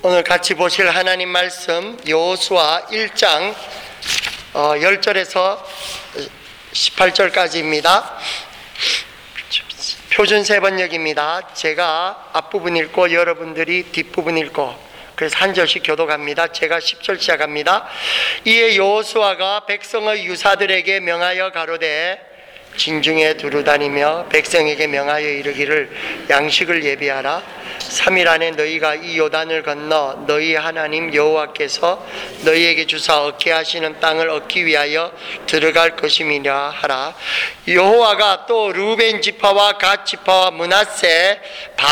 오늘 같이 보실 하나님 말씀 여호수아 1장 10절에서 18절까지입니다. 표준 세번역입니다. 제가 앞부분 읽고 여러분들이 뒷부분 읽고 그래서 한 절씩 교독합니다. 제가 10절 시작합니다. 이에 여호수아가 백성의 유사들에게 명하여 가로되 진중에 두루 다니며 백성에게 명하여 이르기를 양식을 예비하라. 3일 안에 너희가 이 요단을 건너 너희 하나님 여호와께서 너희에게 주사 얻게 하시는 땅을 얻기 위하여 들어갈 것임이라 하라. 여호와가 또 르우벤 지파와 갓 지파와 므낫세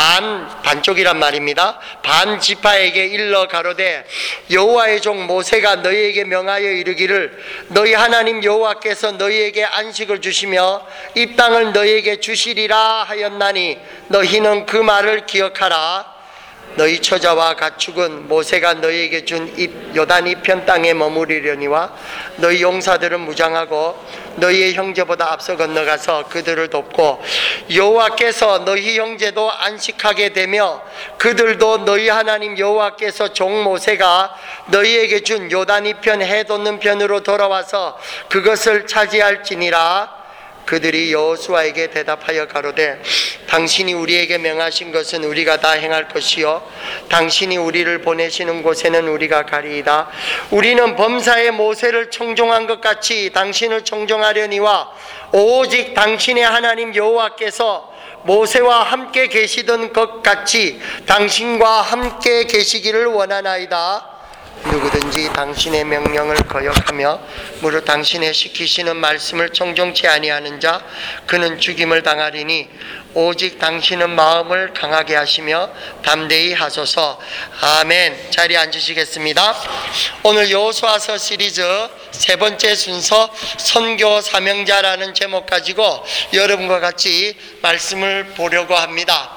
반쪽이란 말입니다. 반 지파에게 일러 가로되 여호와의 종 모세가 너희에게 명하여 이르기를 너희 하나님 여호와께서 너희에게 안식을 주시며 이 땅을 너희에게 주시리라 하였나니 너희는 그 말을 기억하라. 너희 처자와 가축은 모세가 너희에게 준 요단 이편 땅에 머무르려니와 너희 용사들은 무장하고 너희의 형제보다 앞서 건너가서 그들을 돕고 여호와께서 너희 형제도 안식하게 되며 그들도 너희 하나님 여호와께서 종 모세가 너희에게 준 요단 이편 해 돋는 편으로 돌아와서 그것을 차지할지니라. 그들이 여호수아에게 대답하여 가로되 당신이 우리에게 명하신 것은 우리가 다 행할 것이요 당신이 우리를 보내시는 곳에는 우리가 가리이다. 우리는 범사에 모세를 청종한 것 같이 당신을 청종하려니와 오직 당신의 하나님 여호와께서 모세와 함께 계시던 것 같이 당신과 함께 계시기를 원하나이다. 누구든지 당신의 명령을 거역하며 무릇 당신의 시키시는 말씀을 청종치 아니하는 자 그는 죽임을 당하리니 오직 당신은 마음을 강하게 하시며 담대히 하소서. 아멘. 자리에 앉으시겠습니다. 오늘 여호수아서 시리즈 세 번째 순서 선교 사명자라는 제목 가지고 여러분과 같이 말씀을 보려고 합니다.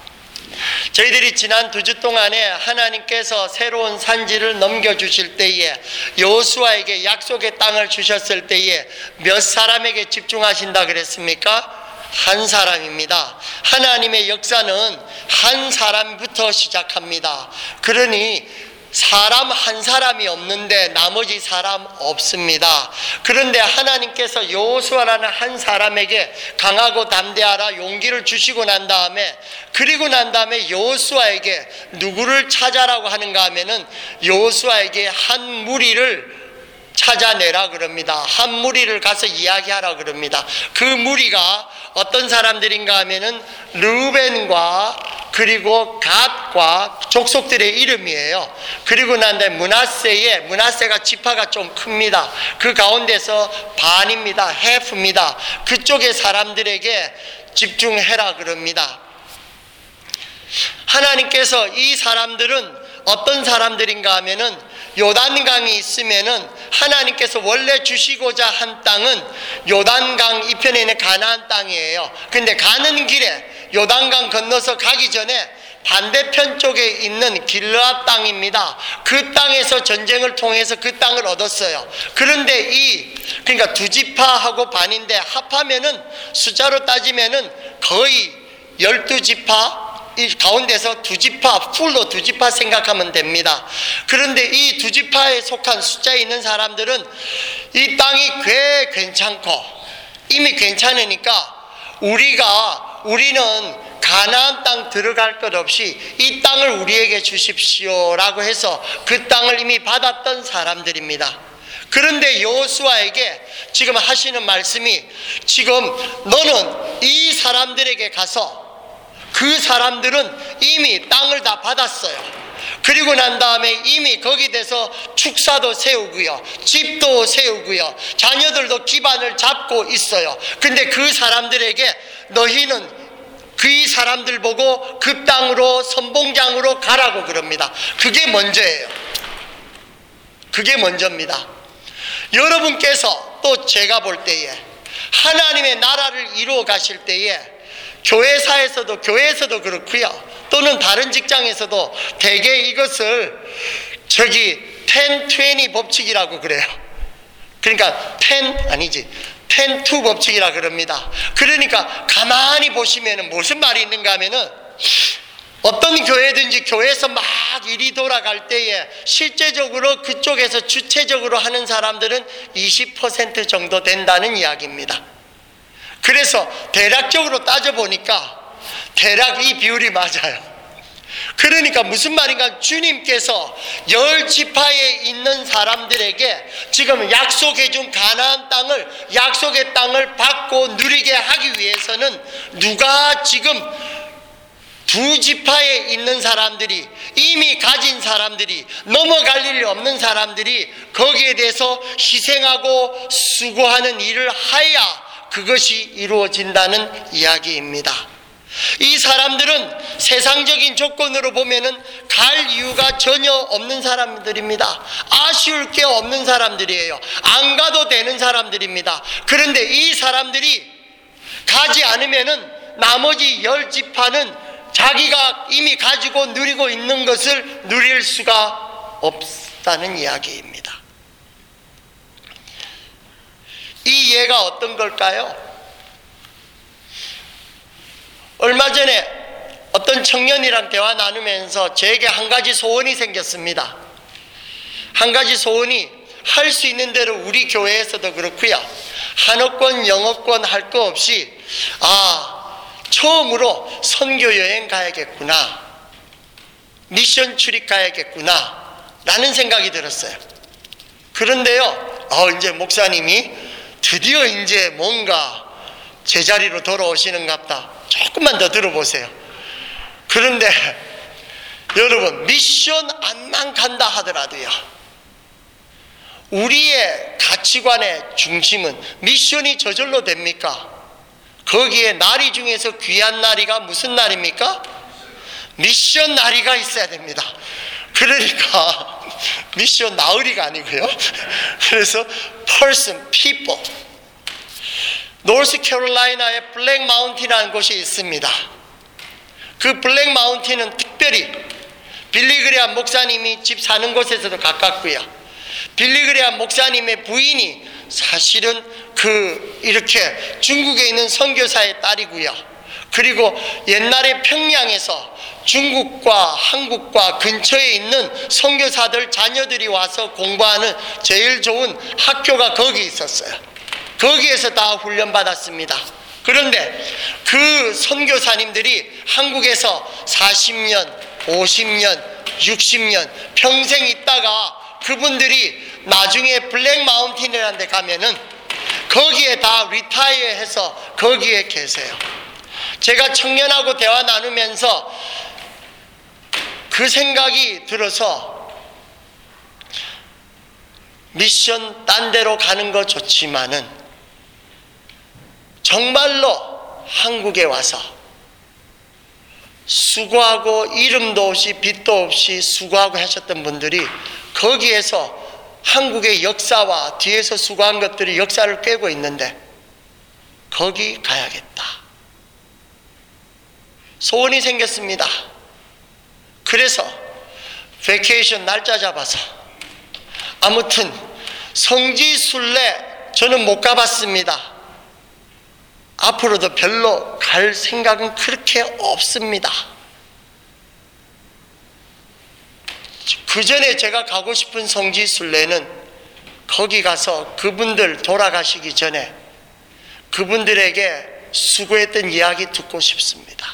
저희들이 지난 2주 동안에 하나님께서 새로운 산지를 넘겨주실 때에 여호수아에게 약속의 땅을 주셨을 때에 몇 사람에게 집중하신다 그랬습니까? 한 사람입니다. 하나님의 역사는 한 사람부터 시작합니다. 그러니 사람 한 사람이 없는데 나머지 사람 없습니다. 그런데 하나님께서 여호수아라는 한 사람에게 강하고 담대하라 용기를 주시고 난 다음에 그리고 난 다음에 여호수아에게 누구를 찾아라고 하는가 하면은 여호수아에게 한 무리를 찾아내라 그럽니다. 한 무리를 가서 이야기하라 그럽니다. 그 무리가 어떤 사람들인가 하면은 르우벤과 그리고 갓과 족속들의 이름이에요. 그리고 난 다음에 므낫세가 지파가 좀 큽니다. 그 가운데서 반입니다. 해프입니다. 그쪽의 사람들에게 집중해라 그럽니다. 하나님께서 이 사람들은 어떤 사람들인가 하면은 요단강이 있으면은 하나님께서 원래 주시고자 한 땅은 요단강 이편에 있는 가나안 땅이에요. 근데 가는 길에 요단강 건너서 가기 전에 반대편 쪽에 있는 길르앗 땅입니다. 그 땅에서 전쟁을 통해서 그 땅을 얻었어요. 그런데 그러니까 두 지파하고 반인데 합하면은 숫자로 따지면은 거의 12지파 이 가운데서 두 지파, 풀로 두 지파 생각하면 됩니다. 그런데 이 두 지파에 속한 숫자에 있는 사람들은 이 땅이 꽤 괜찮고 이미 괜찮으니까 우리는 가나안 땅 들어갈 것 없이 이 땅을 우리에게 주십시오라고 해서 그 땅을 이미 받았던 사람들입니다. 그런데 여호수아에게 지금 하시는 말씀이 지금 너는 이 사람들에게 가서 그 사람들은 이미 땅을 다 받았어요. 그리고 난 다음에 이미 거기에 대해서 축사도 세우고요, 집도 세우고요, 자녀들도 기반을 잡고 있어요. 근데 그 사람들에게 너희는 그 사람들 보고 그 땅으로 선봉장으로 가라고 그럽니다. 그게 먼저예요. 그게 먼저입니다. 여러분께서 또 제가 볼 때에 하나님의 나라를 이루어 가실 때에 교회에서도 그렇고요, 또는 다른 직장에서도 대개 이것을 10-20 법칙이라고 그래요. 그러니까 10-2 법칙이라 그럽니다. 그러니까 가만히 보시면 무슨 말이 있는가 하면은 어떤 교회든지 교회에서 막 일이 돌아갈 때에 실제적으로 그쪽에서 주체적으로 하는 사람들은 20% 정도 된다는 이야기입니다. 그래서 대략적으로 따져보니까 대략 이 비율이 맞아요. 그러니까 무슨 말인가, 주님께서 10지파에 있는 사람들에게 지금 약속해 준 가나안 땅을, 약속의 땅을 받고 누리게 하기 위해서는 누가 지금 2지파에 있는 사람들이, 이미 가진 사람들이, 넘어갈 일이 없는 사람들이 거기에 대해서 희생하고 수고하는 일을 하여야 그것이 이루어진다는 이야기입니다. 이 사람들은 세상적인 조건으로 보면은 갈 이유가 전혀 없는 사람들입니다. 아쉬울 게 없는 사람들이에요. 안 가도 되는 사람들입니다. 그런데 이 사람들이 가지 않으면은 나머지 10지파는 자기가 이미 가지고 누리고 있는 것을 누릴 수가 없다는 이야기입니다. 이 예가 어떤 걸까요? 얼마 전에 어떤 청년이랑 대화 나누면서 저에게 한 가지 소원이 생겼습니다. 한 가지 소원이, 할 수 있는 대로 우리 교회에서도 그렇고요, 한어권 영어권 할 거 없이 처음으로 선교 여행 가야겠구나, 미션 출입 가야겠구나 라는 생각이 들었어요. 그런데요, 이제 목사님이 드디어 이제 뭔가 제자리로 돌아오시는갑다. 조금만 더 들어보세요. 그런데 여러분, 미션 안만 간다 하더라도요, 우리의 가치관의 중심은 미션이 저절로 됩니까? 거기에 날이 중에서 귀한 날이가 무슨 날입니까? 미션 날이가 있어야 됩니다. 그러니까 미션 나으리가 아니고요. 그래서 person, people. 노스캐롤라이나의 블랙 마운틴이라는 곳이 있습니다. 그 블랙 마운틴은 특별히 빌리 그레함 목사님이 집 사는 곳에서도 가깝고요, 빌리 그레함 목사님의 부인이 사실은 이렇게 중국에 있는 선교사의 딸이고요, 그리고 옛날에 평양에서 중국과 한국과 근처에 있는 선교사들 자녀들이 와서 공부하는 제일 좋은 학교가 거기 있었어요. 거기에서 다 훈련받았습니다. 그런데 그 선교사님들이 한국에서 40년, 50년, 60년 평생 있다가 그분들이 나중에 블랙 마운틴이라는 데 가면은 거기에 다 리타이어 해서 거기에 계세요. 제가 청년하고 대화 나누면서 그 생각이 들어서, 미션 딴 데로 가는 거 좋지만은 정말로 한국에 와서 수고하고 이름도 없이 빚도 없이 수고하고 하셨던 분들이 거기에서 한국의 역사와 뒤에서 수고한 것들이 역사를 꿰고 있는데 거기 가야겠다. 소원이 생겼습니다. 그래서 베케이션 날짜 잡아서, 아무튼 성지순례 저는 못 가봤습니다. 앞으로도 별로 갈 생각은 그렇게 없습니다. 그 전에 제가 가고 싶은 성지순례는 거기 가서 그분들 돌아가시기 전에 그분들에게 수고했던 이야기 듣고 싶습니다.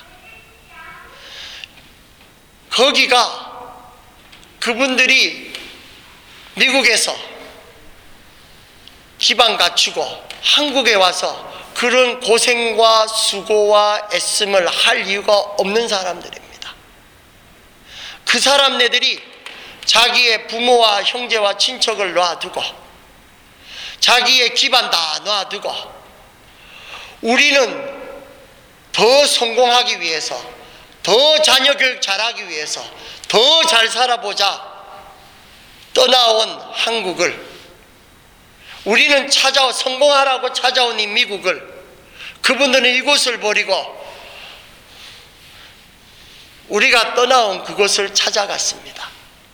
거기가 그분들이 미국에서 기반 갖추고 한국에 와서 그런 고생과 수고와 애씀을 할 이유가 없는 사람들입니다. 그 사람네들이 자기의 부모와 형제와 친척을 놔두고 자기의 기반 다 놔두고 우리는 더 성공하기 위해서, 더 자녀 교육 잘하기 위해서, 더 잘 살아보자 떠나온 한국을, 우리는 성공하라고 찾아온 이 미국을, 그분들은 이곳을 버리고 우리가 떠나온 그곳을 찾아갔습니다.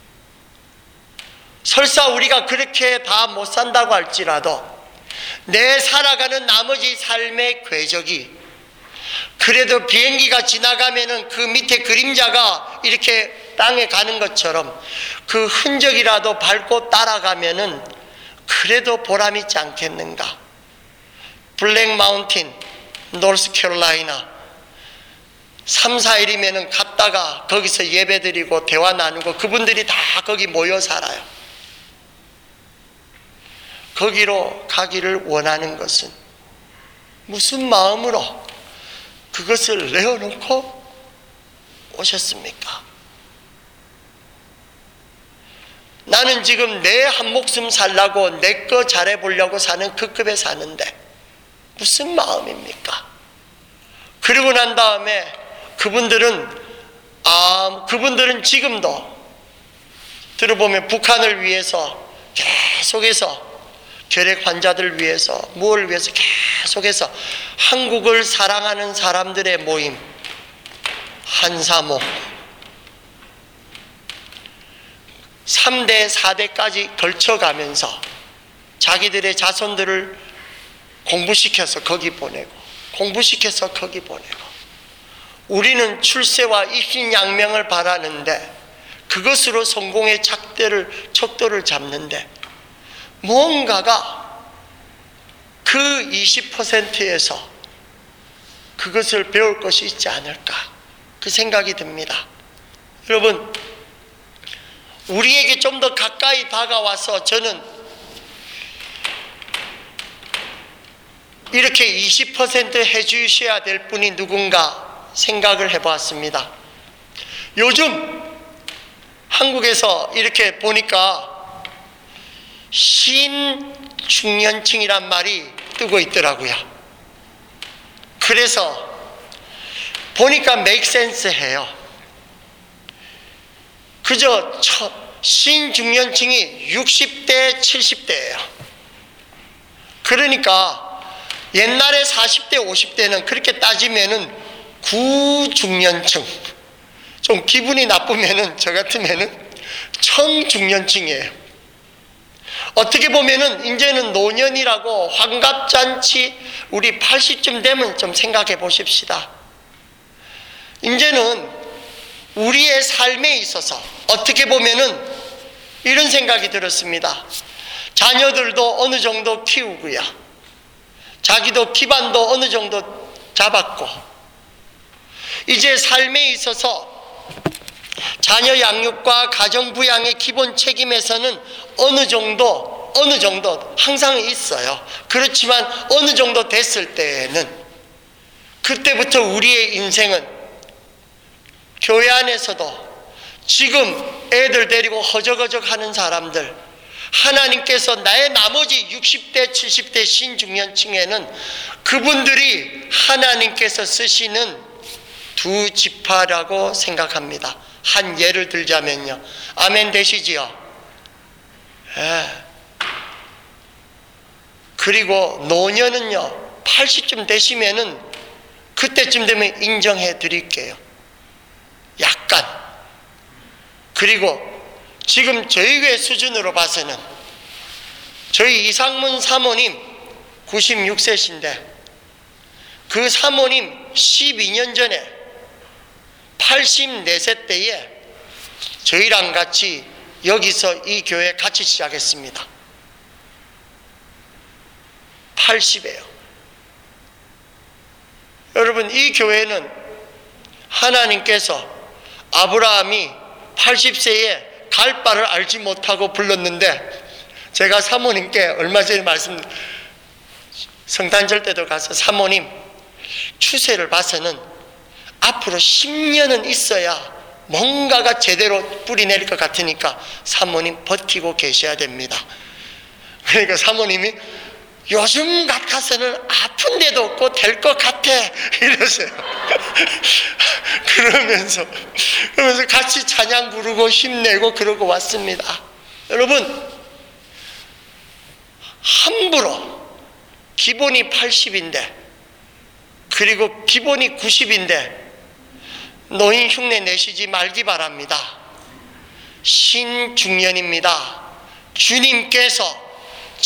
설사 우리가 그렇게 다 못 산다고 할지라도 내 살아가는 나머지 삶의 궤적이 그 그래도 비행기가 지나가면은 그 밑에 그림자가 이렇게 땅에 가는 것처럼 그 흔적이라도 밟고 따라가면은 그래도 보람있지 않겠는가. 블랙 마운틴, 노스캐롤라이나 3, 4일이면은 갔다가 거기서 예배드리고 대화 나누고 그분들이 다 거기 모여 살아요. 거기로 가기를 원하는 것은 무슨 마음으로 그것을 내어놓고 오셨습니까? 나는 지금 내 한 목숨 살라고 내 거 잘해보려고 사는 그 급에 사는데 무슨 마음입니까? 그러고 난 다음에 그분들은 지금도 들어보면 북한을 위해서 계속해서 결핵 환자들 위해서 무엇을 위해서 계속해서 한국을 사랑하는 사람들의 모임 한사모 3대 4대까지 걸쳐가면서 자기들의 자손들을 공부시켜서 거기 보내고 공부시켜서 거기 보내고 우리는 출세와 입신양명을 바라는데 그것으로 성공의 척도를 잡는데 뭔가가 그 20%에서 그것을 배울 것이 있지 않을까 그 생각이 듭니다. 여러분 우리에게 좀 더 가까이 다가와서 저는 이렇게 20% 해주셔야 될 분이 누군가 생각을 해보았습니다. 요즘 한국에서 이렇게 보니까 신중년층이란 말이 뜨고 있더라고요. 그래서 보니까 make sense 해요. 그저 신중년층이 60대, 70대예요. 그러니까 옛날에 40대, 50대는 그렇게 따지면은 구중년층, 좀 기분이 나쁘면은 저 같으면은 청중년층이에요. 어떻게 보면은 이제는 노년이라고 환갑잔치 우리 80쯤 되면 좀 생각해 보십시다. 이제는 우리의 삶에 있어서 어떻게 보면은 이런 생각이 들었습니다. 자녀들도 어느 정도 키우고요. 자기도 기반도 어느 정도 잡았고 이제 삶에 있어서 자녀 양육과 가정 부양의 기본 책임에서는 어느 정도 항상 있어요. 그렇지만 어느 정도 됐을 때에는 그때부터 우리의 인생은 교회 안에서도 지금 애들 데리고 허적허적 하는 사람들 하나님께서 나의 나머지 60대 70대 신중년층에는 그분들이 하나님께서 쓰시는 두 지파라고 생각합니다. 한 예를 들자면요. 아멘 되시지요? 예. 그리고 노년은요 80쯤 되시면은 그때쯤 되면 인정해 드릴게요. 약간. 그리고 지금 저희 교회 수준으로 봐서는 저희 이상문 사모님 96세신데 그 사모님 12년 전에 84세 때에 저희랑 같이 여기서 이 교회 같이 시작했습니다. 80이에요. 여러분 이 교회는 하나님께서 아브라함이 80세에 갈 바를 알지 못하고 불렀는데 제가 사모님께 얼마 전에 성탄절 때도 가서 사모님 추세를 봐서는 앞으로 10년은 있어야 뭔가가 제대로 뿌리 내릴 것 같으니까 사모님 버티고 계셔야 됩니다. 그러니까 사모님이 요즘 같아서는 아픈 데도 없고 될 것 같아 이러세요. 그러면서 같이 찬양 부르고 힘내고 그러고 왔습니다. 여러분 함부로 기본이 80인데 그리고 기본이 90인데 노인 흉내 내시지 말기 바랍니다. 신중년입니다. 주님께서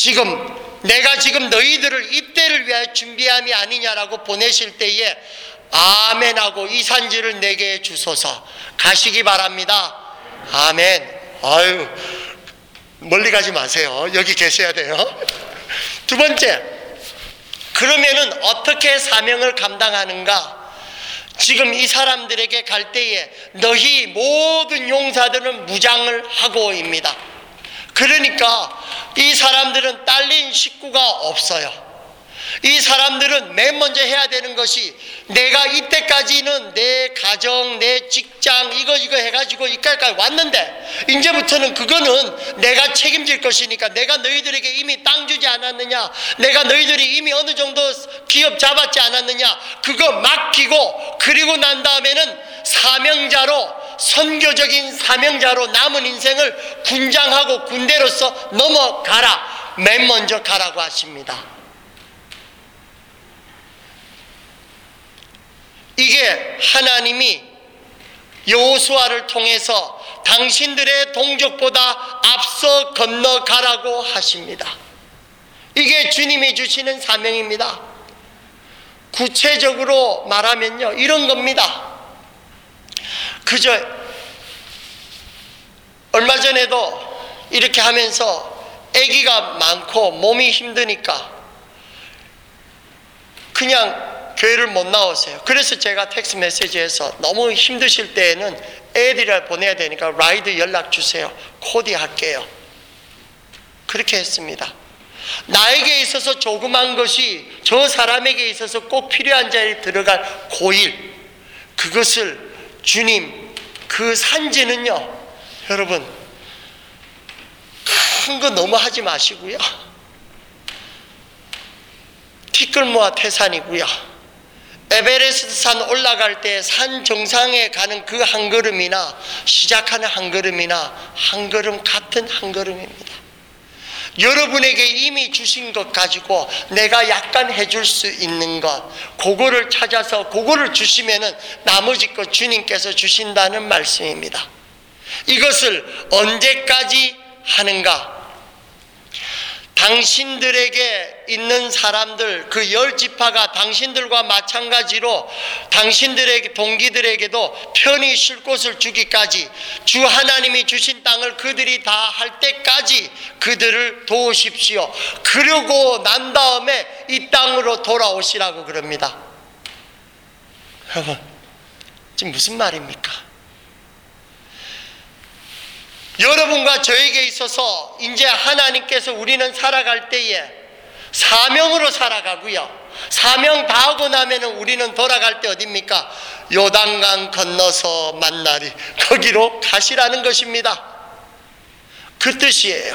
내가 지금 너희들을 이때를 위하여 준비함이 아니냐라고 보내실 때에 아멘하고 이 산지를 내게 주소서. 가시기 바랍니다. 아멘. 아유, 멀리 가지 마세요. 여기 계셔야 돼요. 두 번째, 그러면은 어떻게 사명을 감당하는가? 지금 이 사람들에게 갈 때에 너희 모든 용사들은 무장을 하고입니다. 그러니까 이 사람들은 딸린 식구가 없어요. 이 사람들은 맨 먼저 해야 되는 것이, 내가 이때까지는 내 가정, 내 직장 이거 해가지고 이까지 왔는데 이제부터는 그거는 내가 책임질 것이니까, 내가 너희들에게 이미 땅 주지 않았느냐, 내가 너희들이 이미 어느 정도 기업 잡았지 않았느냐, 그거 맡기고, 그리고 난 다음에는 사명자로, 선교적인 사명자로 남은 인생을 군장하고 군대로서 넘어가라. 맨 먼저 가라고 하십니다. 이게 하나님이 여호수아를 통해서 당신들의 동족보다 앞서 건너가라고 하십니다. 이게 주님이 주시는 사명입니다. 구체적으로 말하면요, 이런 겁니다. 그저 얼마 전에도 이렇게 하면서 아기가 많고 몸이 힘드니까 그냥 교회를 못 나오세요. 그래서 제가 텍스트 메시지에서 너무 힘드실 때에는 애들을 보내야 되니까 라이드 연락 주세요. 코디 할게요. 그렇게 했습니다. 나에게 있어서 조그만 것이 저 사람에게 있어서 꼭 필요한 자리에 들어갈 고일, 그것을 주님, 그 산지는요, 여러분 큰 거 너무 하지 마시고요, 티끌모아 태산이고요, 에베레스트 산 올라갈 때 산 정상에 가는 그 한 걸음이나 시작하는 한 걸음이나 한 걸음 같은 한 걸음입니다. 여러분에게 이미 주신 것 가지고 내가 약간 해줄 수 있는 것, 그거를 찾아서 그거를 주시면은 나머지 것 주님께서 주신다는 말씀입니다. 이것을 언제까지 하는가? 당신들에게 있는 사람들, 그 10지파가 당신들과 마찬가지로 당신들에게, 동기들에게도 편히 쉴 곳을 주기까지, 주 하나님이 주신 땅을 그들이 다 할 때까지 그들을 도우십시오. 그러고 난 다음에 이 땅으로 돌아오시라고 그럽니다. 여러분, 지금 무슨 말입니까? 여러분과 저에게 있어서 이제 하나님께서 우리는 살아갈 때에 사명으로 살아가고요, 사명 다 하고 나면 우리는 돌아갈 때 어딥니까? 요단강 건너서 만나리, 거기로 가시라는 것입니다. 그 뜻이에요.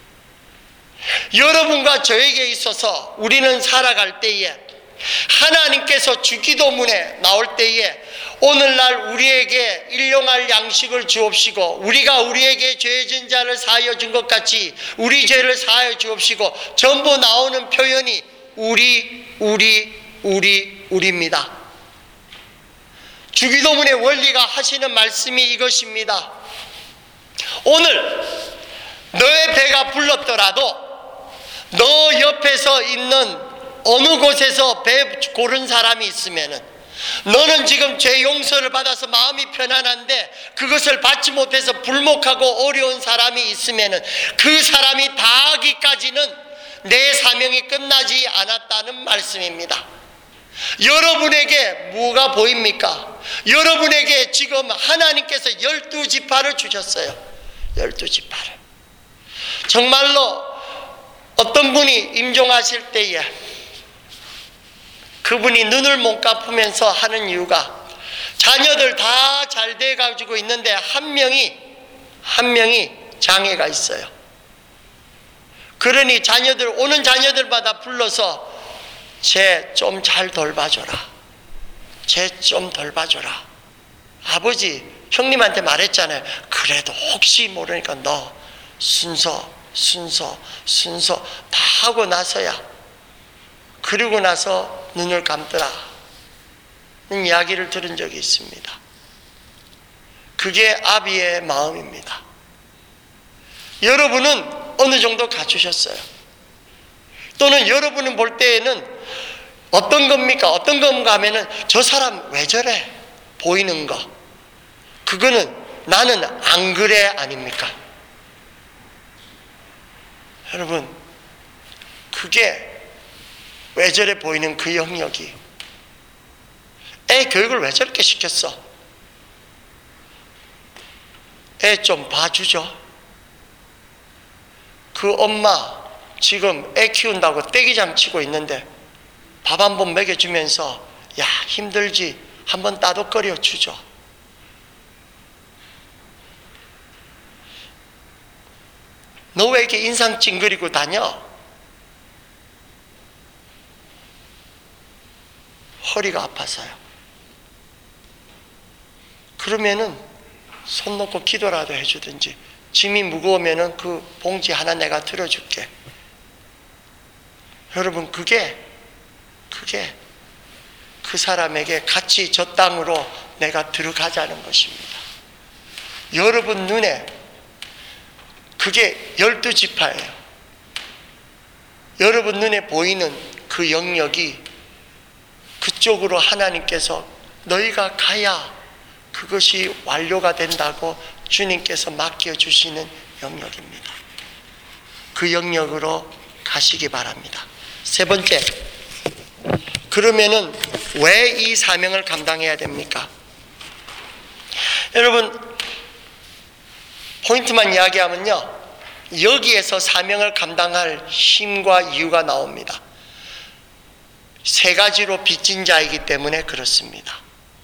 여러분과 저에게 있어서 우리는 살아갈 때에 하나님께서 주기도문에 나올 때에 오늘날 우리에게 일용할 양식을 주옵시고, 우리가 우리에게 죄진 자를 사하여 준 것 같이 우리 죄를 사하여 주옵시고, 전부 나오는 표현이 우리입니다. 주기도문의 원리가 하시는 말씀이 이것입니다. 오늘 너의 배가 불렀더라도 너 옆에서 있는 어느 곳에서 배 고른 사람이 있으면은, 너는 지금 죄 용서를 받아서 마음이 편안한데 그것을 받지 못해서 불목하고 어려운 사람이 있으면은 그 사람이 다 하기까지는 내 사명이 끝나지 않았다는 말씀입니다. 여러분에게 뭐가 보입니까? 여러분에게 지금 하나님께서 12지파를 주셨어요. 12지파를. 정말로 어떤 분이 임종하실 때에 그분이 눈을 못 감으면서 하는 이유가, 자녀들 다 잘 돼가지고 있는데 한 명이 장애가 있어요. 그러니 오는 자녀들마다 불러서 쟤 좀 잘 돌봐줘라, 쟤 좀 돌봐줘라. 아버지, 형님한테 말했잖아요. 그래도 혹시 모르니까 너 순서 다 하고 나서야, 그리고 나서 눈을 감더라 는 이야기를 들은 적이 있습니다. 그게 아비의 마음입니다. 여러분은 어느 정도 갖추셨어요. 또는 여러분은 볼 때에는 어떤 겁니까? 어떤 건가 하면은 저 사람 왜 저래? 보이는 거. 그거는 나는 안 그래 아닙니까? 여러분, 그게 왜 저래 보이는 그 영역이 애 교육을 왜 저렇게 시켰어? 애 좀 봐주죠. 그 엄마 지금 애 키운다고 떼기장 치고 있는데 밥 한 번 먹여주면서 야 힘들지 한번 따독거려 주죠. 너 왜 이렇게 인상 찡그리고 다녀? 허리가 아파서요. 그러면은 손 놓고 기도라도 해주든지, 짐이 무거우면은 그 봉지 하나 내가 들어줄게. 여러분, 그게 그 사람에게 같이 저 땅으로 내가 들어가자는 것입니다. 여러분 눈에 그게 12지파예요. 여러분 눈에 보이는 그 영역이 그쪽으로 하나님께서 너희가 가야 그것이 완료가 된다고 주님께서 맡겨주시는 영역입니다. 그 영역으로 가시기 바랍니다. 세 번째, 그러면은 왜 이 사명을 감당해야 됩니까? 여러분, 포인트만 이야기하면요, 여기에서 사명을 감당할 힘과 이유가 나옵니다. 세 가지로 빚진 자이기 때문에 그렇습니다.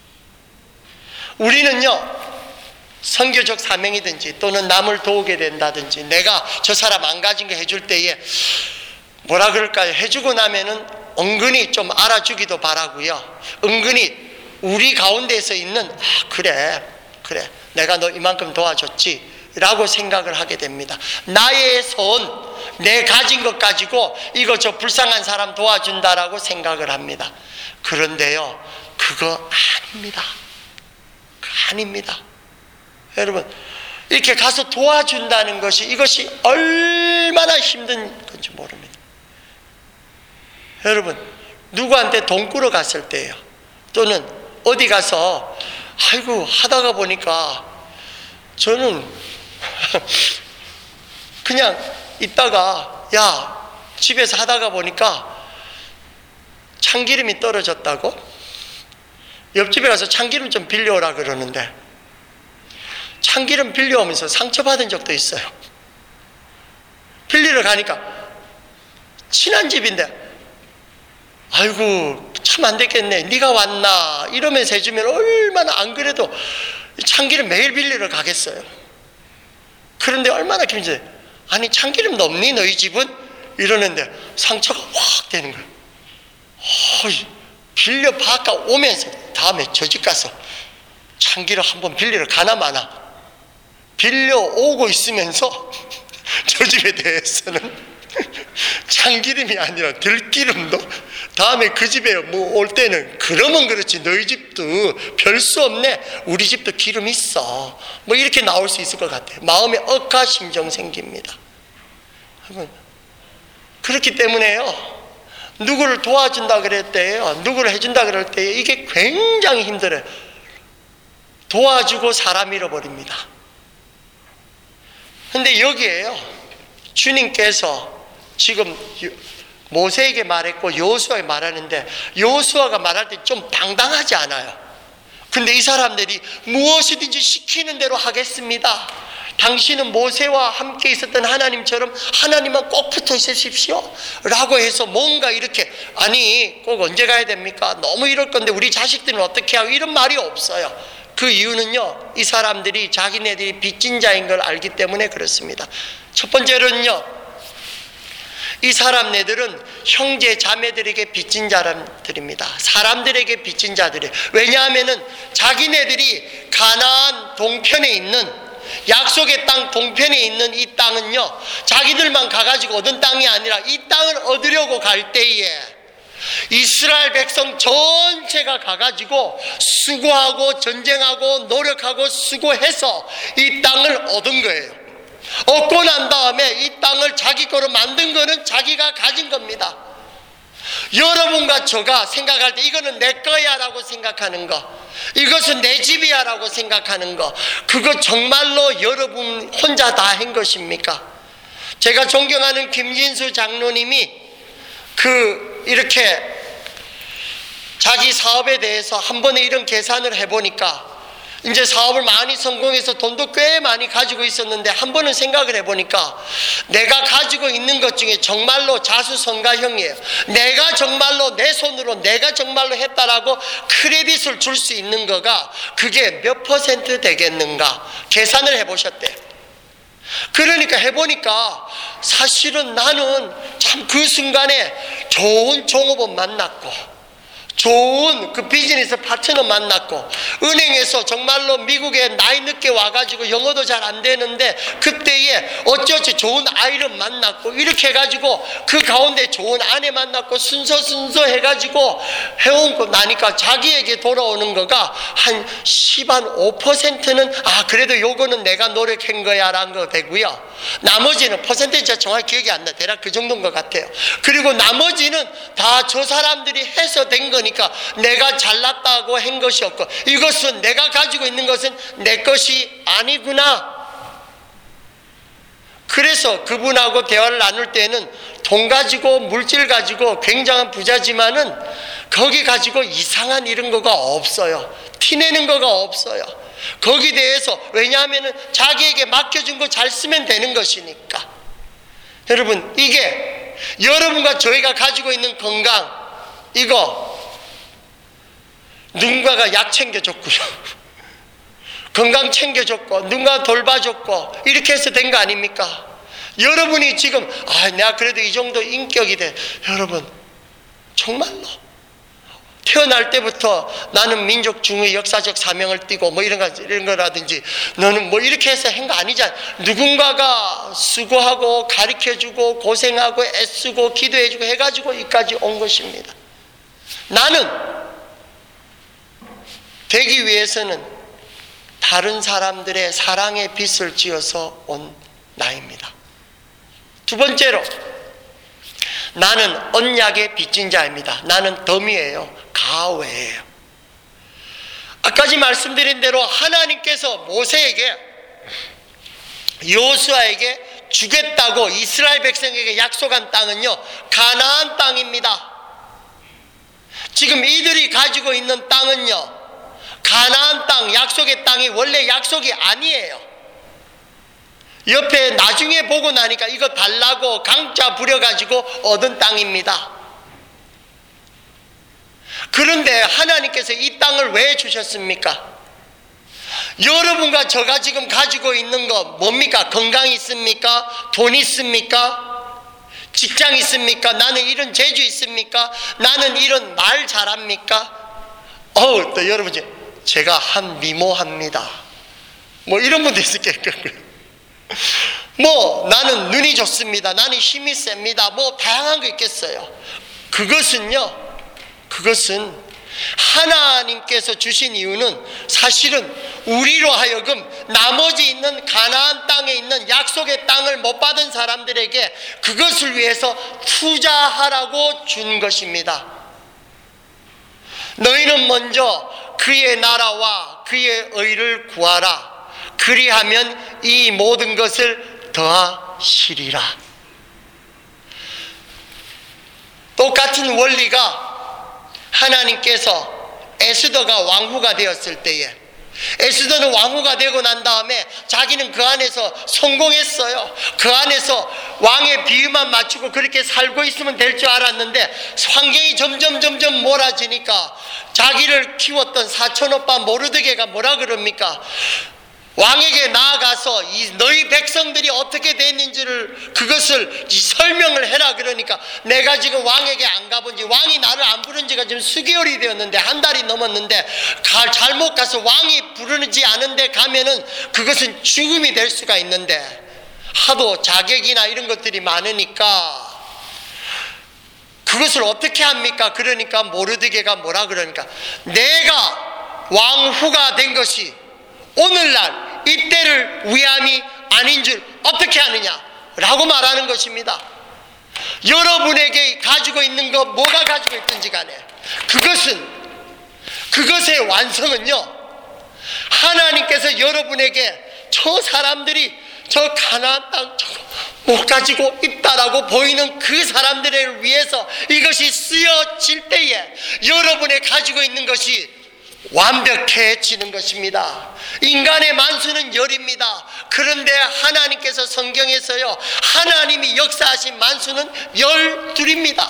우리는요, 선교적 사명이든지 또는 남을 도우게 된다든지 내가 저 사람 안 가진 거 해줄 때에 뭐라 그럴까요? 해주고 나면은 은근히 좀 알아주기도 바라고요. 은근히 우리 가운데서 있는 그래 내가 너 이만큼 도와줬지 라고 생각을 하게 됩니다. 나의 손, 내 가진 것 가지고 이거 저 불쌍한 사람 도와준다라고 생각을 합니다. 그런데요, 그거 아닙니다. 아닙니다. 여러분, 이렇게 가서 도와준다는 것이 이것이 얼마나 힘든 건지 모릅니다. 여러분, 누구한테 돈 꾸러 갔을 때예요. 또는 어디 가서 아이고 하다가 보니까 저는 그냥 있다가 야 집에서 하다가 보니까 참기름이 떨어졌다고 옆집에 가서 참기름 좀 빌려오라 그러는데 참기름 빌려오면서 상처받은 적도 있어요. 빌리러 가니까 친한 집인데 아이고 참 안 됐겠네 네가 왔나 이러면서 해주면 얼마나, 안 그래도 참기름 매일 빌리러 가겠어요. 그런데 얼마나 기분이, 아니 참기름도 없니 너희 집은? 이러는데 상처가 확 되는 거예요. 빌려 바까 오면서 다음에 저 집 가서 참기름 한번 빌리러 가나 마나 빌려오고 있으면서 저 집에 대해서는 참기름이 아니라 들기름도 다음에 그 집에 뭐 올 때는 그러면 그렇지 너희 집도 별 수 없네 우리 집도 기름 있어 뭐 이렇게 나올 수 있을 것 같아요. 마음에 억하심정 생깁니다. 그렇기 때문에요, 누구를 도와준다 그럴 때요, 누구를 해준다 그럴 때 이게 굉장히 힘들어요. 도와주고 사람 잃어버립니다. 근데 여기에요, 주님께서 지금 모세에게 말했고 여호수아에 말하는데 여호수아가 말할 때 좀 당당하지 않아요. 근데 이 사람들이 무엇이든지 시키는 대로 하겠습니다. 당신은 모세와 함께 있었던 하나님처럼 하나님만 꼭 붙어 있으십시오 라고 해서 뭔가 이렇게, 아니 꼭 언제 가야 됩니까? 너무 이럴 건데 우리 자식들은 어떻게 하고, 이런 말이 없어요. 그 이유는요, 이 사람들이 자기네들이 빚진 자인 걸 알기 때문에 그렇습니다. 첫 번째로는요, 이 사람네들은 형제 자매들에게 빚진 자들입니다. 사람들에게 빚진 자들이에요. 왜냐하면은 자기네들이 가나안 동편에 있는, 약속의 땅 동편에 있는 이 땅은요, 자기들만 가가지고 얻은 땅이 아니라 이 땅을 얻으려고 갈 때에 이스라엘 백성 전체가 가가지고 수고하고 전쟁하고 노력하고 수고해서 이 땅을 얻은 거예요. 얻고 난 다음에 이 땅을 자기 거로 만든 거는 자기가 가진 겁니다. 여러분과 저가 생각할 때 이거는 내 거야 라고 생각하는 거, 이것은 내 집이야 라고 생각하는 거, 그거 정말로 여러분 혼자 다 한 것입니까? 제가 존경하는 김진수 장로님이 이렇게 자기 사업에 대해서 한 번에 이런 계산을 해보니까, 이제 사업을 많이 성공해서 돈도 꽤 많이 가지고 있었는데 한 번은 생각을 해보니까 내가 가지고 있는 것 중에 정말로 자수성가형이에요. 내가 정말로 내 손으로 내가 정말로 했다라고 크레딧을 줄 수 있는 거가 그게 몇 퍼센트 되겠는가 계산을 해보셨대요. 그러니까 해보니까 사실은 나는 참 그 순간에 좋은 종업원 만났고 좋은 비즈니스 파트너 만났고, 은행에서 정말로 미국에 나이 늦게 와가지고 영어도 잘 안 되는데 그때에 어쩌지 좋은 아이를 만났고, 이렇게 해가지고 그 가운데 좋은 아내 만났고 순서 해가지고 해온 거 나니까 자기에게 돌아오는 거가 한 5%는 그래도 요거는 내가 노력한 거야 라는 거 되고요. 나머지는 퍼센테이지가 정확히 기억이 안 나. 대략 그 정도인 것 같아요. 그리고 나머지는 다 저 사람들이 해서 된 거니까 내가 잘났다고 한 것이 없고, 이것은 내가 가지고 있는 것은 내 것이 아니구나. 그래서 그분하고 대화를 나눌 때는 돈 가지고 물질 가지고 굉장한 부자지만은 거기 가지고 이상한 이런 거가 없어요. 티내는 거가 없어요. 거기에 대해서, 왜냐하면 자기에게 맡겨준 거 잘 쓰면 되는 것이니까. 여러분, 이게 여러분과 저희가 가지고 있는 건강, 이거 누군가가 약 챙겨줬고요, 건강 챙겨줬고 누군가 돌봐줬고 이렇게 해서 된 거 아닙니까? 여러분이 지금 내가 그래도 이 정도 인격이 돼. 여러분 정말로 태어날 때부터 나는 민족 중의 역사적 사명을 띠고 이런 거라든지 너는 이렇게 해서 한 거 아니잖아. 누군가가 수고하고 가르쳐주고 고생하고 애쓰고 기도해주고 해가지고 여기까지 온 것입니다. 나는 되기 위해서는 다른 사람들의 사랑의 빛을 지어서 온 나입니다. 두 번째로, 나는 언약의 빚진 자입니다. 나는 덤이에요. 가외예요. 아까지 말씀드린 대로 하나님께서 모세에게, 여호수아에게 주겠다고 이스라엘 백성에게 약속한 땅은요, 가나안 땅입니다. 지금 이들이 가지고 있는 땅은요, 가나안 땅, 약속의 땅이 원래 약속이 아니에요. 옆에 나중에 보고 나니까 이거 달라고 강짜 부려가지고 얻은 땅입니다. 그런데 하나님께서 이 땅을 왜 주셨습니까? 여러분과 저가 지금 가지고 있는 거 뭡니까? 건강 있습니까? 돈 있습니까? 직장 있습니까? 나는 이런 재주 있습니까? 나는 이런 말 잘합니까? 또 여러분, 제가 한 미모합니다. 이런 분도 있을 거예요. 나는 눈이 좋습니다. 나는 힘이 셉니다. 다양한 거 있겠어요. 그것은 하나님께서 주신 이유는 사실은 우리로 하여금 나머지 있는 가나안 땅에 있는 약속의 땅을 못 받은 사람들에게 그것을 위해서 투자하라고 준 것입니다. 너희는 먼저 그의 나라와 그의 의를 구하라. 그리하면 이 모든 것을 더하시리라. 똑같은 원리가 하나님께서 에스더가 왕후가 되었을 때에, 에스더는 왕후가 되고 난 다음에 자기는 그 안에서 성공했어요. 그 안에서 왕의 비유만 맞추고 그렇게 살고 있으면 될 줄 알았는데 환경이 점점 몰아지니까 자기를 키웠던 사촌오빠 모르드게가 뭐라 그럽니까? 왕에게 나아가서 너희 백성들이 어떻게 됐는지를 그것을 설명을 해라. 그러니까 내가 지금 왕에게 안 가본 지, 왕이 나를 안 부른 지가 지금 수개월이 되었는데, 한 달이 넘었는데 잘못 가서 왕이 부르지 않은데 가면은 그것은 죽음이 될 수가 있는데, 하도 자격이나 이런 것들이 많으니까 그것을 어떻게 합니까? 그러니까 모르드게가 뭐라 그러니까, 내가 왕후가 된 것이 오늘날 이때를 위함이 아닌 줄 어떻게 아느냐 라고 말하는 것입니다. 여러분에게 가지고 있는 것, 뭐가 가지고 있든지 간에 그것의 완성은요, 하나님께서 여러분에게 저 사람들이 저 가나안 땅 못 가지고 있다라고 보이는 그 사람들을 위해서 이것이 쓰여질 때에 여러분의 가지고 있는 것이 완벽해지는 것입니다. 인간의 만수는 열입니다. 그런데 하나님께서 성경에서요, 하나님이 역사하신 만수는 12입니다.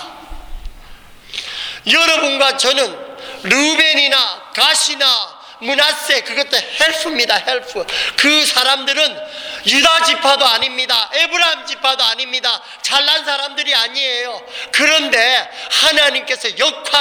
여러분과 저는 르우벤이나 갓이나 므낫세, 그것도 헬프입니다. 헬프. 그 사람들은 유다 지파도 아닙니다. 에브라임 지파도 아닙니다. 잘난 사람들이 아니에요. 그런데 하나님께서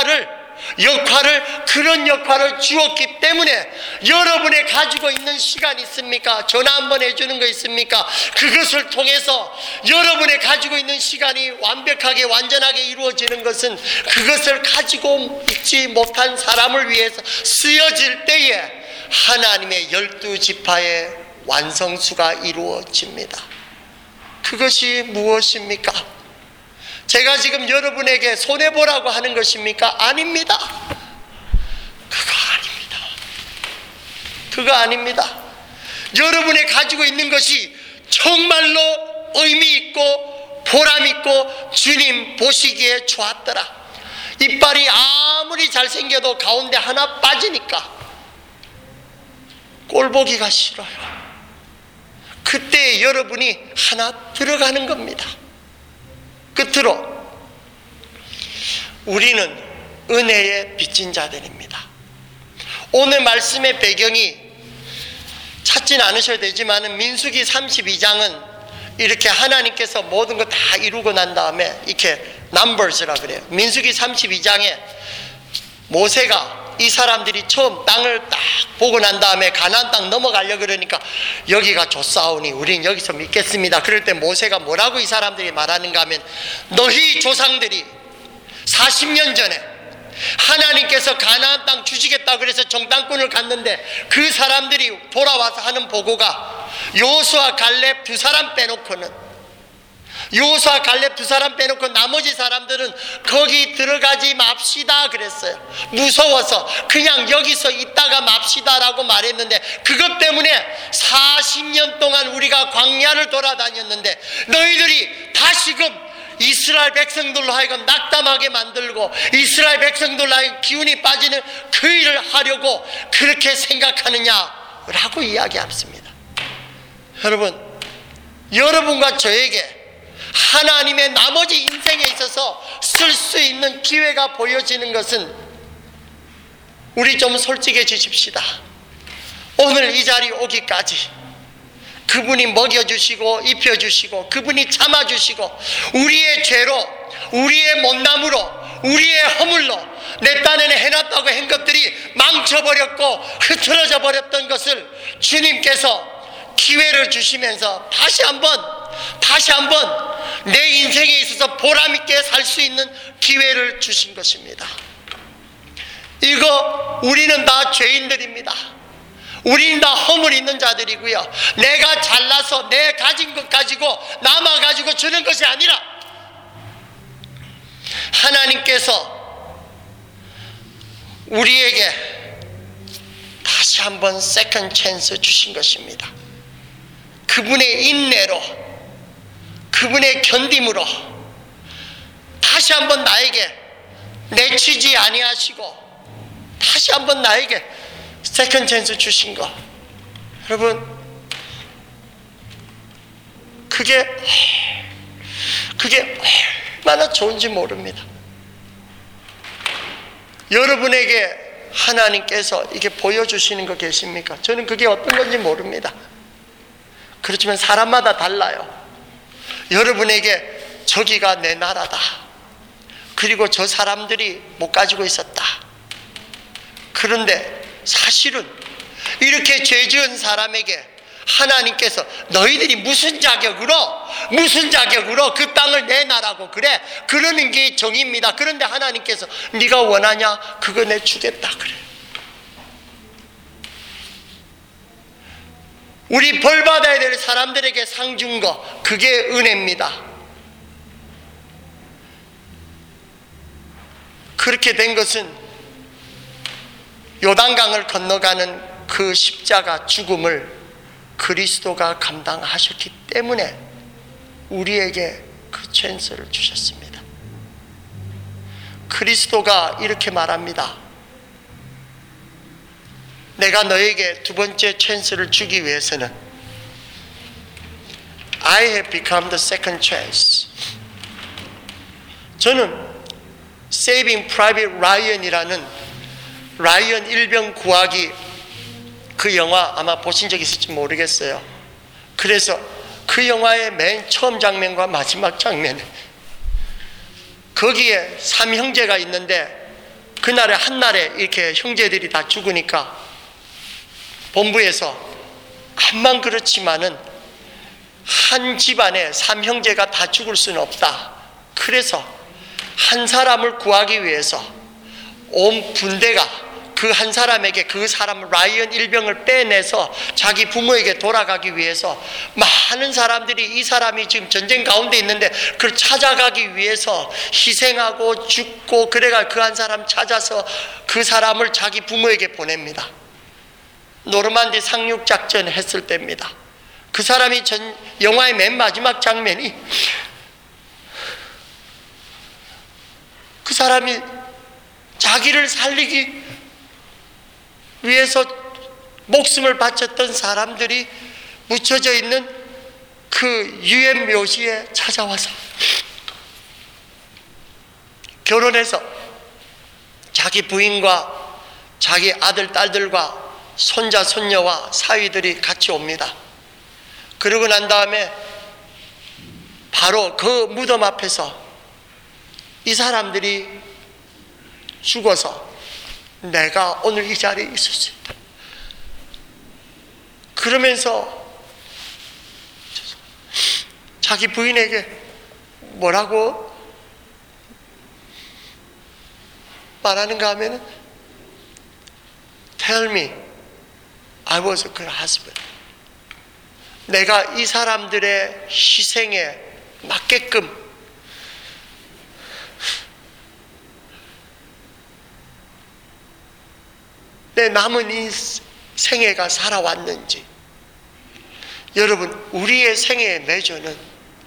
그런 역할을 주었기 때문에 여러분의 가지고 있는 시간 있습니까? 전화 한번 해주는 거 있습니까? 그것을 통해서 여러분의 가지고 있는 시간이 완벽하게 완전하게 이루어지는 것은 그것을 가지고 있지 못한 사람을 위해서 쓰여질 때에 하나님의 12지파의 완성수가 이루어집니다. 그것이 무엇입니까? 제가 지금 여러분에게 손해보라고 하는 것입니까? 아닙니다. 그거 아닙니다. 여러분이 가지고 있는 것이 정말로 의미 있고 보람 있고 주님 보시기에 좋았더라. 이빨이 아무리 잘생겨도 가운데 하나 빠지니까 꼴보기가 싫어요. 그때 여러분이 하나 들어가는 겁니다. 끝으로 우리는 은혜에 빚진 자들입니다. 오늘 말씀의 배경이 찾진 않으셔도 되지만 민수기 32장은 이렇게 하나님께서 모든 거 다 이루고 난 다음에 이렇게 넘버스라 그래요. 민수기 32장에 모세가 이 사람들이 처음 땅을 딱 보고 난 다음에 가나안 땅 넘어가려고 그러니까 여기가 좋사오니 우린 여기서 믿겠습니다. 그럴 때 모세가 뭐라고 이 사람들이 말하는가 하면, 너희 조상들이 40년 전에 하나님께서 가나안 땅 주시겠다고 그래서 정탐꾼을 갔는데 그 사람들이 돌아와서 하는 보고가 여호수아 갈렙 두 사람 빼놓고는, 여호수아 갈렙 두 사람 빼놓고 나머지 사람들은 거기 들어가지 맙시다 그랬어요. 무서워서 그냥 여기서 있다가 맙시다라고 말했는데, 그것 때문에 40년 동안 우리가 광야를 돌아다녔는데 너희들이 다시금 이스라엘 백성들로 하여금 낙담하게 만들고 이스라엘 백성들로 하여금 기운이 빠지는 그 일을 하려고 그렇게 생각하느냐라고 이야기합니다. 여러분, 여러분과 저에게 하나님의 나머지 인생에 있어서 쓸 수 있는 기회가 보여지는 것은, 우리 좀 솔직해지십시다. 오늘 이 자리 오기까지 그분이 먹여주시고 입혀주시고 그분이 참아주시고 우리의 죄로, 우리의 못남으로, 우리의 허물로 내 딴에는 해놨다고 한 것들이 망쳐버렸고 흐트러져 버렸던 것을 주님께서 기회를 주시면서 다시 한번 내 인생에 있어서 보람있게 살 수 있는 기회를 주신 것입니다. 이거 우리는 다 죄인들입니다. 우리는 다 허물 있는 자들이고요, 내가 잘나서 내 가진 것 가지고 남아가지고 주는 것이 아니라 하나님께서 우리에게 다시 한번 세컨 찬스 주신 것입니다. 그분의 인내로, 그분의 견딤으로 다시 한번 나에게 내치지 아니하시고 다시 한번 나에게 세컨 찬스 주신 거, 여러분, 그게 얼마나 좋은지 모릅니다. 여러분에게 하나님께서 이게 보여주시는 거 계십니까? 저는 그게 어떤 건지 모릅니다. 그렇지만 사람마다 달라요. 여러분에게 저기가 내 나라다, 그리고 저 사람들이 못 가지고 있었다. 그런데 사실은 이렇게 죄 지은 사람에게 하나님께서 너희들이 무슨 자격으로 그 땅을 내놔라고 그래? 그러는 게 정의입니다. 그런데 하나님께서 네가 원하냐? 그거 내 주겠다 그래. 우리 벌 받아야 될 사람들에게 상 준 거, 그게 은혜입니다. 그렇게 된 것은 요단강을 건너가는 그 십자가 죽음을 그리스도가 감당하셨기 때문에 우리에게 그 찬스를 주셨습니다. 그리스도가 이렇게 말합니다. 내가 너에게 두 번째 찬스를 주기 위해서는 I have become the second chance. 저는 Saving Private Ryan이라는 라이언 일병 구하기 그 영화 아마 보신 적 있을지 모르겠어요. 그래서 그 영화의 맨 처음 장면과 마지막 장면, 거기에 3형제가 있는데 그날에 한날에 이렇게 형제들이 다 죽으니까 본부에서 암만 그렇지만은 한 집안에 3형제가 다 죽을 수는 없다. 그래서 한 사람을 구하기 위해서 온 군대가 그 한 사람에게 그 사람 라이언 일병을 빼내서 자기 부모에게 돌아가기 위해서 많은 사람들이 이 사람이 지금 전쟁 가운데 있는데 그걸 찾아가기 위해서 희생하고 죽고, 그래가 그 한 사람 찾아서 그 사람을 자기 부모에게 보냅니다. 노르만디 상륙작전 했을 때입니다. 그 사람이 영화의 맨 마지막 장면이 그 사람이 자기를 살리기 위해서 목숨을 바쳤던 사람들이 묻혀져 있는 그 유엔 묘지에 찾아와서 결혼해서 자기 부인과 자기 아들, 딸들과 손자, 손녀와 사위들이 같이 옵니다. 그러고 난 다음에 바로 그 무덤 앞에서 이 사람들이 죽어서 내가 오늘 이 자리에 있을 수 있다. 그러면서 자기 부인에게 뭐라고 말하는가 하면은 Tell me I was a good husband. 내가 이 사람들의 희생에 맞게끔 내 남은 이 생애가 살아왔는지. 여러분, 우리의 생애의 매조는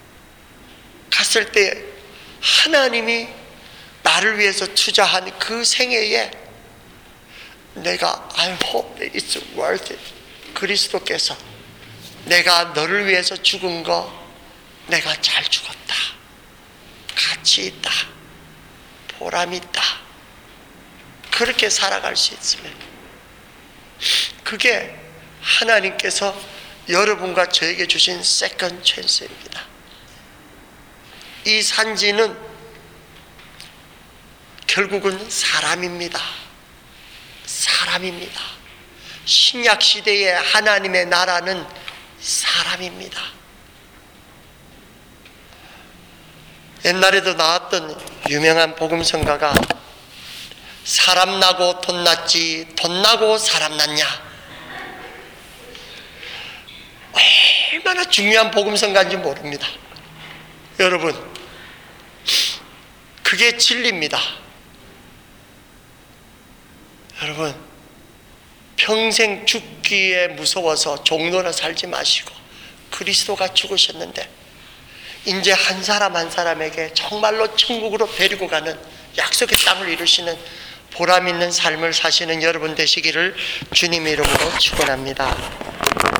갔을 때 하나님이 나를 위해서 투자한 그 생애에 내가 I hope it's worth it. 그리스도께서 내가 너를 위해서 죽은 거 내가 잘 죽었다, 가치 있다, 보람 있다, 그렇게 살아갈 수 있으면 그게 하나님께서 여러분과 저에게 주신 세컨드 찬스입니다. 이 산지는 결국은 사람입니다. 사람입니다. 신약 시대의 하나님의 나라는 사람입니다. 옛날에도 나왔던 유명한 복음성가가 사람 나고 돈 났지 돈 나고 사람 났냐. 얼마나 중요한 복음성가인지 모릅니다. 여러분, 그게 진리입니다. 여러분, 평생 죽기에 무서워서 종로나 살지 마시고 그리스도가 죽으셨는데 이제 한 사람 한 사람에게 정말로 천국으로 데리고 가는 약속의 땅을 이루시는 보람 있는 삶을 사시는 여러분 되시기를 주님의 이름으로 축원합니다.